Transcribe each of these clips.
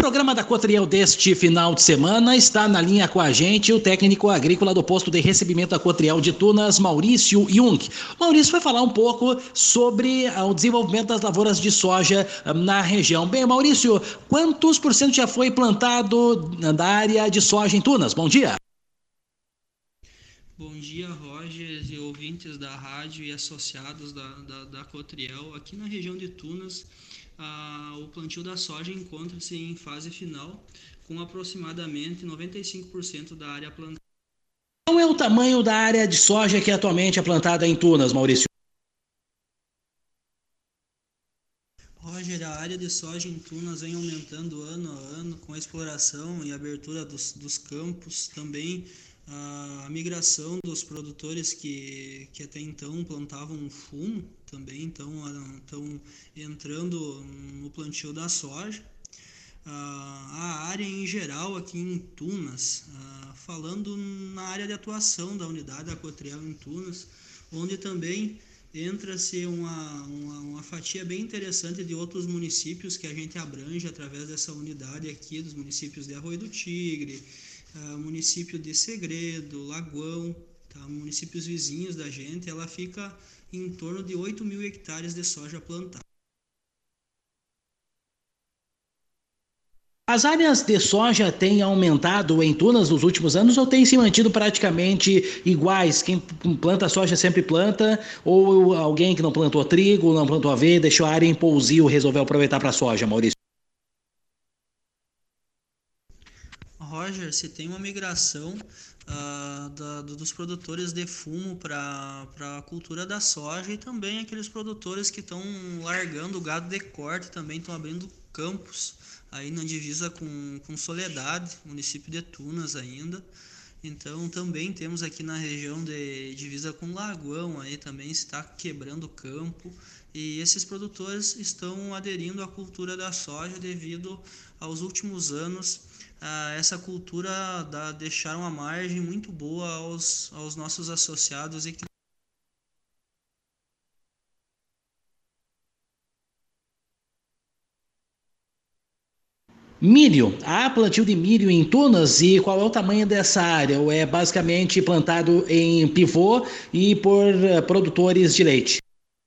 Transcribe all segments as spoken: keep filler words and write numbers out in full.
programa da Cotriel deste final de semana está na linha com a gente o técnico agrícola do posto de recebimento da Cotriel de Tunas, Maurício Jung. Maurício vai falar um pouco sobre o desenvolvimento das lavouras de soja na região. Bem, Maurício, quantos por cento já foi plantado da área de soja em Tunas? Bom dia. Bom dia, Roger e ouvintes da rádio e associados da, da, da Cotriel. Aqui na região de Tunas, ah, o plantio da soja encontra-se em fase final, com aproximadamente noventa e cinco por cento da área plantada. Qual é o tamanho da área de soja que atualmente é plantada em Tunas, Maurício? Roger, a área de soja em Tunas vem aumentando ano a ano com a exploração e abertura dos, dos campos, também a migração dos produtores que, que até então plantavam fumo, também estão, estão entrando no plantio da soja. A área em geral aqui em Tunas, falando na área de atuação da unidade da Cotriel em Tunas, onde também entra-se uma, uma, uma fatia bem interessante de outros municípios que a gente abrange através dessa unidade aqui, dos municípios de Arroio do Tigre, uh, município de Segredo, Lagoão, tá? Municípios vizinhos da gente, ela fica em torno de oito mil hectares de soja plantada. As áreas de soja têm aumentado em Tunas nos últimos anos ou têm se mantido praticamente iguais? Quem planta soja sempre planta, ou alguém que não plantou trigo, não plantou aveia, deixou a área em pousio, resolveu aproveitar para a soja, Maurício? Roger, se tem uma migração uh, da, dos produtores de fumo para a cultura da soja, e também aqueles produtores que estão largando o gado de corte, também estão abrindo campos aí na divisa com, com Soledade, município de Tunas ainda. Então também temos aqui na região de divisa com Lagoão, aí também está quebrando campo, e esses produtores estão aderindo à cultura da soja devido aos últimos anos a essa cultura da, deixar uma margem muito boa aos, aos nossos associados e que Milho. Há plantio de milho em Tunas e qual é o tamanho dessa área? Ou é basicamente plantado em pivô e por uh, produtores de leite?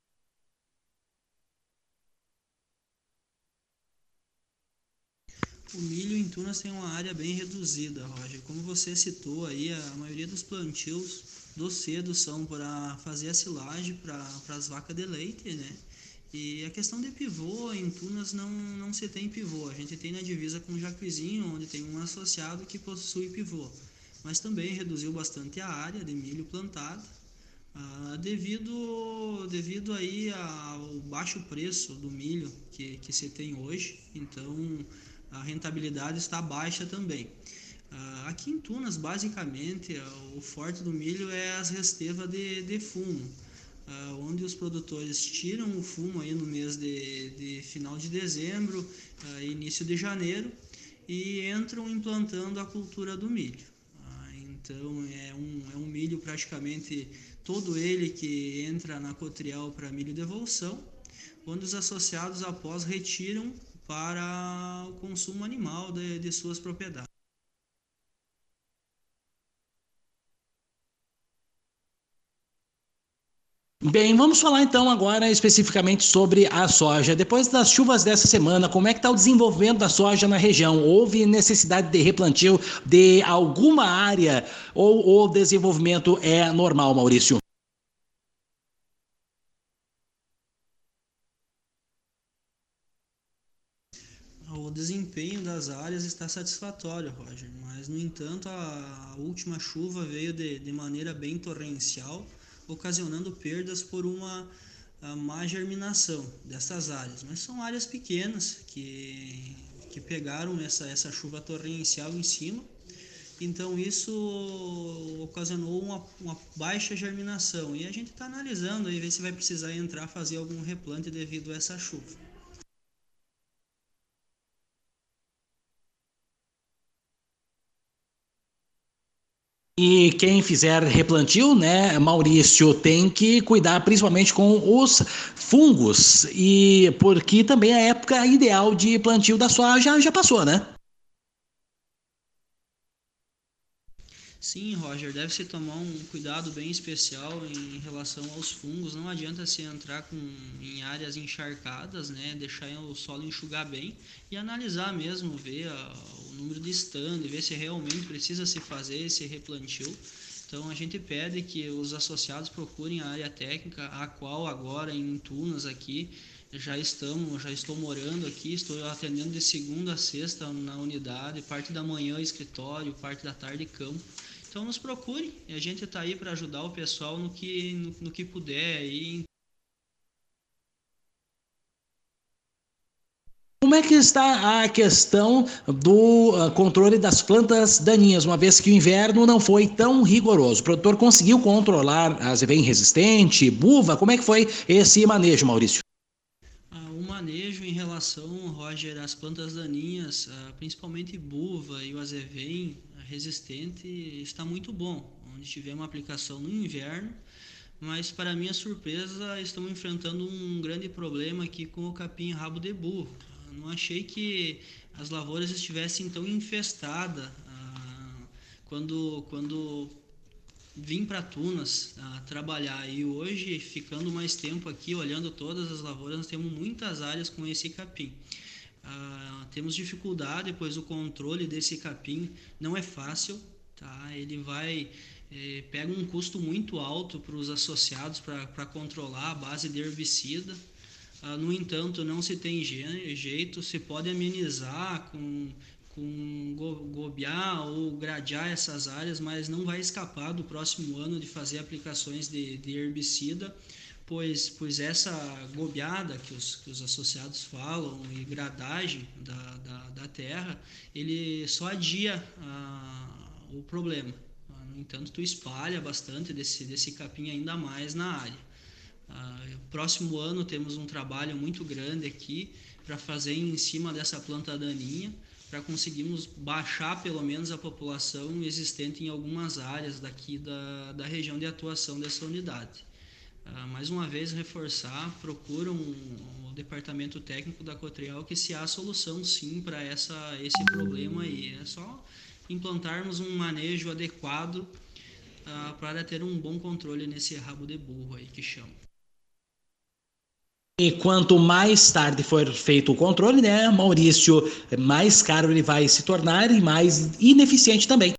o milho em Tunas tem uma área bem reduzida, Roger. Como você citou aí, a maioria dos plantios do cedo são para fazer a silagem para as vacas de leite, né? E a questão de pivô em Tunas não, não se tem pivô. A gente tem na divisa com Jacuizinho, onde tem um associado que possui pivô. Mas também reduziu bastante a área de milho plantado, ah, devido, devido aí ao baixo preço do milho que, que se tem hoje. Então a rentabilidade está baixa também. Uh, aqui em Tunas, basicamente, uh, o forte do milho é as restevas de, de fumo, uh, onde os produtores tiram o fumo aí no mês de, de final de dezembro, uh, início de janeiro, e entram implantando a cultura do milho. Uh, então, é um, é um milho praticamente todo ele que entra na Cotriel para milho de evolução, onde os associados após retiram para o consumo animal de, de suas propriedades. Bem, vamos falar então agora especificamente sobre a soja. Depois das chuvas dessa semana, como é que está o desenvolvimento da soja na região? Houve necessidade de replantio de alguma área ou o desenvolvimento é normal, Maurício? O desempenho das áreas está satisfatório, Roger, mas no entanto a última chuva veio de, de maneira bem torrencial, ocasionando perdas por uma má germinação dessas áreas. Mas são áreas pequenas que, que pegaram essa, essa chuva torrencial em cima, então isso ocasionou uma, uma baixa germinação. E a gente está analisando aí, ver se vai precisar entrar fazer algum replante devido a essa chuva. E quem fizer replantio, né, Maurício, tem que cuidar principalmente com os fungos, e porque também a época ideal de plantio da soja já, já passou, né? Sim, Roger, deve-se tomar um cuidado bem especial em relação aos fungos. Não adianta se entrar com, em áreas encharcadas, né? Deixar o solo enxugar bem e analisar mesmo, ver a, o número de stand, ver se realmente precisa se fazer esse replantio. Então a gente pede que os associados procurem a área técnica, a qual agora em Tunas aqui já estamos, já estou morando aqui, estou atendendo de segunda a sexta na unidade, parte da manhã escritório, parte da tarde campo. Então nos procure, e a gente está aí para ajudar o pessoal no que, no, no que puder. Aí. Como é que está a questão do uh, controle das plantas daninhas, uma vez que o inverno não foi tão rigoroso? O produtor conseguiu controlar a azevém resistente, buva? Como é que foi esse manejo, Maurício? Ah, o manejo em relação, Roger, às plantas daninhas, ah, principalmente buva e o azevém resistente, está muito bom. Onde tivemos aplicação no inverno, mas para minha surpresa estamos enfrentando um grande problema aqui com o capim rabo de burro. Ah, não achei que as lavouras estivessem tão infestadas ah, quando, quando vim para Tunas a trabalhar, e hoje, ficando mais tempo aqui, olhando todas as lavouras, nós temos muitas áreas com esse capim. Ah, temos dificuldade, pois o controle desse capim não é fácil, tá? Ele vai eh, pega um custo muito alto para os associados para controlar a base de herbicida. Ah, no entanto, não se tem jeito, se pode amenizar com, com gobiar ou gradear essas áreas, mas não vai escapar do próximo ano de fazer aplicações de, de herbicida, pois, pois essa gobiada que os, que os associados falam e gradagem da, da, da terra, ele só adia ah, o problema. No entanto, tu espalha bastante desse, desse capim ainda mais na área. Uh, próximo ano temos um trabalho muito grande aqui para fazer em cima dessa planta daninha, para conseguirmos baixar pelo menos a população existente em algumas áreas daqui da, da região de atuação dessa unidade. Uh, mais uma vez reforçar, procuram um, o departamento técnico da Cotrial, que se há solução sim para esse problema aí. É só implantarmos um manejo adequado uh, para ter um bom controle nesse rabo de burro aí que chama. E quanto mais tarde for feito o controle, né, Maurício, mais caro ele vai se tornar e mais ineficiente também.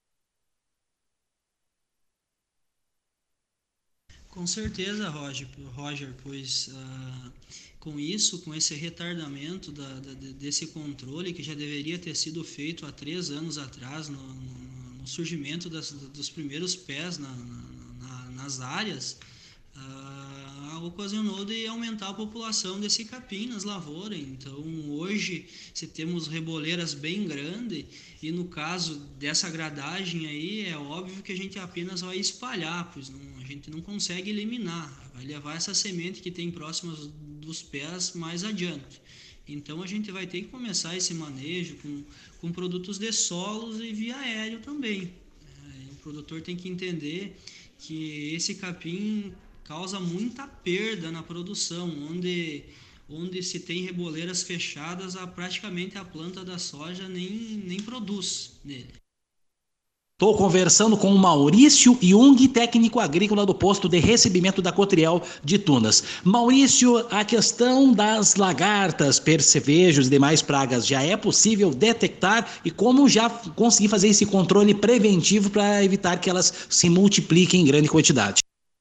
Com certeza, Roger, Roger pois ah, com isso, com esse retardamento da, da, desse controle que já deveria ter sido feito há três anos atrás, no, no, no surgimento das, dos primeiros pés na, na, nas áreas, ah, ocasionou de aumentar a população desse capim nas lavouras. Então, hoje, se temos reboleiras bem grandes, e no caso dessa gradagem aí, é óbvio que a gente apenas vai espalhar, pois não, a gente não consegue eliminar, vai levar essa semente que tem próximas dos pés mais adiante. Então, a gente vai ter que começar esse manejo com, com produtos de solos e via aéreo também. É, o produtor tem que entender que esse capim causa muita perda na produção, onde, onde se tem reboleiras fechadas, a, praticamente a planta da soja nem, nem produz nele. Estou conversando com o Maurício Jung, técnico agrícola do posto de recebimento da Cotriel de Tunas. Maurício, a questão das lagartas, percevejos e demais pragas, já é possível detectar, e como já conseguir fazer esse controle preventivo para evitar que elas se multipliquem em grande quantidade?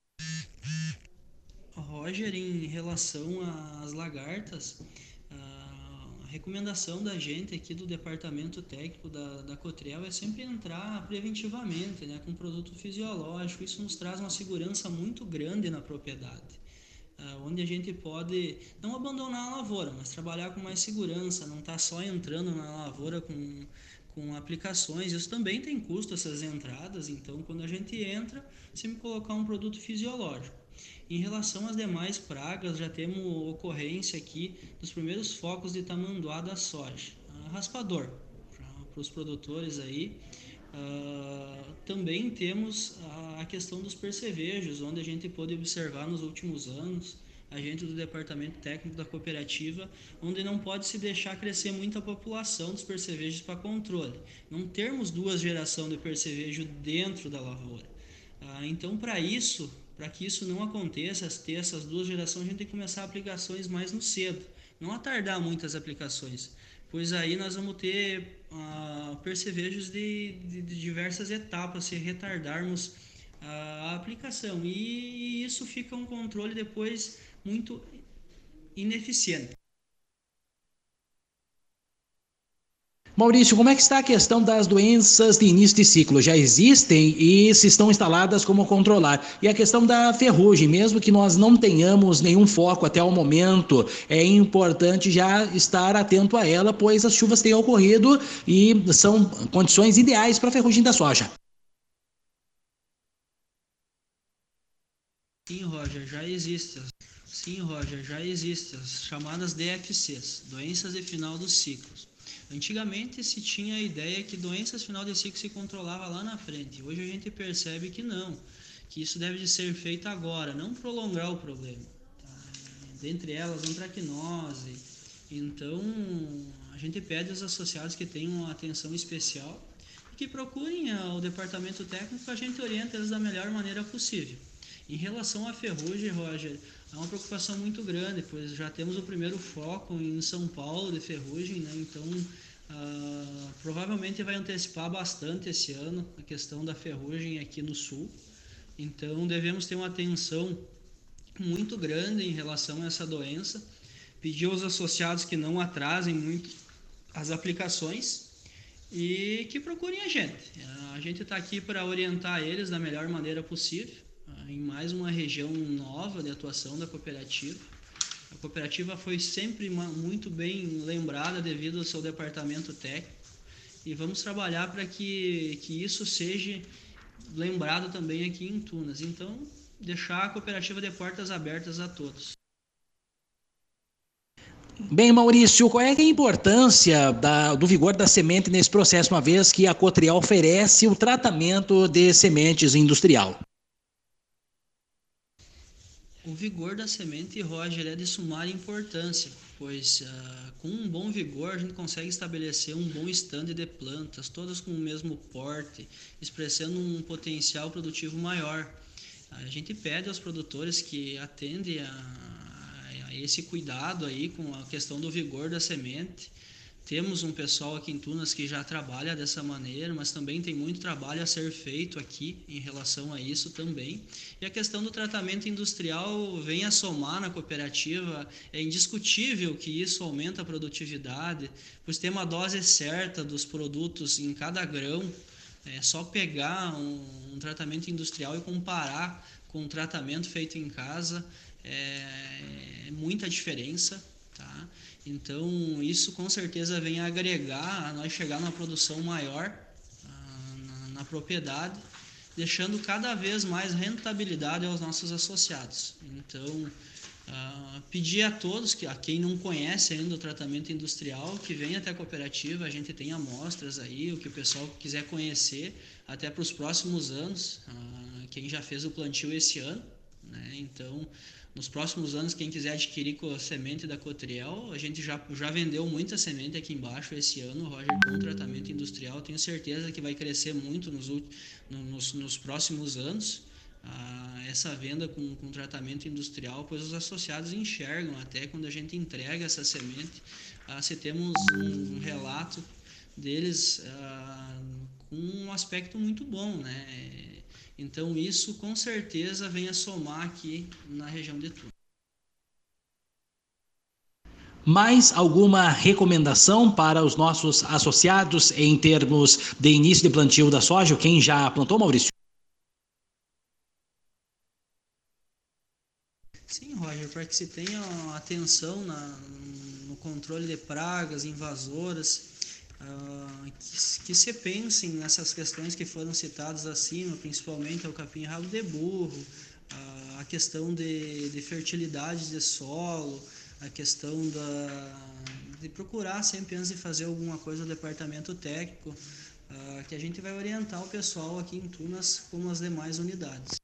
Roger, em relação às lagartas, a recomendação da gente aqui do departamento técnico da, da Cotriel é sempre entrar preventivamente, né, com produto fisiológico. Isso nos traz uma segurança muito grande na propriedade, onde a gente pode não abandonar a lavoura, mas trabalhar com mais segurança, não estar tá só entrando na lavoura com, com aplicações. Isso também tem custo, essas entradas. Então, quando a gente entra, sempre colocar um produto fisiológico. Em relação às demais pragas, já temos ocorrência aqui dos primeiros focos de tamanduá da soja. Raspador, para os produtores aí, Uh, também temos a questão dos percevejos, onde a gente pôde observar nos últimos anos, a gente do departamento técnico da cooperativa, onde não pode se deixar crescer muito a população dos percevejos para controle. Não termos duas gerações de percevejo dentro da lavoura. Uh, então, para isso, para que isso não aconteça, ter essas duas gerações, a gente tem que começar aplicações mais no cedo, não atardar muitas aplicações, pois aí nós vamos ter uh, percevejos de, de, de diversas etapas se retardarmos a aplicação, e isso fica um controle depois muito ineficiente. Maurício, como é que está a questão das doenças de início de ciclo? Já existem e se estão instaladas como controlar? E a questão da ferrugem, mesmo que nós não tenhamos nenhum foco até o momento, é importante já estar atento a ela, pois as chuvas têm ocorrido e são condições ideais para a ferrugem da soja. Sim, Roger, já existe. Sim, Roger, já existem as chamadas D F Cs, doenças de final dos ciclos. Antigamente se tinha a ideia que doenças final de ciclo se controlava lá na frente. Hoje a gente percebe que não, que isso deve de ser feito agora, não prolongar o problema. Tá? Dentre elas, antracnose. Então, a gente pede aos associados que tenham uma atenção especial e que procurem o departamento técnico, a gente orienta eles da melhor maneira possível. Em relação à ferrugem, Roger, é uma preocupação muito grande, pois já temos o primeiro foco em São Paulo de ferrugem, né? Então uh, provavelmente vai antecipar bastante esse ano a questão da ferrugem aqui no sul. Então devemos ter uma atenção muito grande em relação a essa doença, pedir aos associados que não atrasem muito as aplicações e que procurem a gente. A gente está aqui para orientar eles da melhor maneira possível, em mais uma região nova de atuação da cooperativa. A cooperativa foi sempre muito bem lembrada devido ao seu departamento técnico e vamos trabalhar para que, que isso seja lembrado também aqui em Tunas. Então, deixar a cooperativa de portas abertas a todos. Bem, Maurício, qual é a importância da, do vigor da semente nesse processo, uma vez que a Cotriel oferece o tratamento de sementes industrial? O vigor da semente, Roger, é de sumária importância, pois uh, com um bom vigor a gente consegue estabelecer um bom estande de plantas, todas com o mesmo porte, expressando um potencial produtivo maior. A gente pede aos produtores que atendem a, a esse cuidado aí com a questão do vigor da semente. Temos um pessoal aqui em Tunas que já trabalha dessa maneira, mas também tem muito trabalho a ser feito aqui em relação a isso também. E a questão do tratamento industrial vem a somar na cooperativa. É indiscutível que isso aumenta a produtividade, pois tem uma dose certa dos produtos em cada grão. É só pegar um, um tratamento industrial e comparar com um tratamento feito em casa, é, é muita diferença, tá? Então, isso com certeza vem agregar a nós chegar numa produção maior ah, na, na propriedade, deixando cada vez mais rentabilidade aos nossos associados. Então, ah, pedir a todos, que, a quem não conhece ainda o tratamento industrial, que venha até a cooperativa, a gente tem amostras aí, o que o pessoal quiser conhecer, até para os próximos anos, ah, quem já fez o plantio esse ano, né? Então, nos próximos anos, quem quiser adquirir a semente da Cotriel, a gente já, já vendeu muita semente aqui embaixo esse ano, Roger, com tratamento industrial. Tenho certeza que vai crescer muito nos, nos, nos próximos anos, ah, essa venda com, com tratamento industrial, pois os associados enxergam até quando a gente entrega essa semente, ah, se temos um relato deles ah, com um aspecto muito bom, né? Então, isso com certeza vem a somar aqui na região de Tunas. Mais alguma recomendação para os nossos associados em termos de início de plantio da soja? Quem já plantou, Maurício? Sim, Roger, para que se tenha atenção na, no controle de pragas, invasoras, Uh, que, que se pensem nessas questões que foram citadas acima, principalmente o capim-rabo de burro, uh, a questão de, de fertilidade de solo, a questão da, de procurar sempre antes de fazer alguma coisa o departamento técnico uh, que a gente vai orientar o pessoal aqui em Tunas como as demais unidades.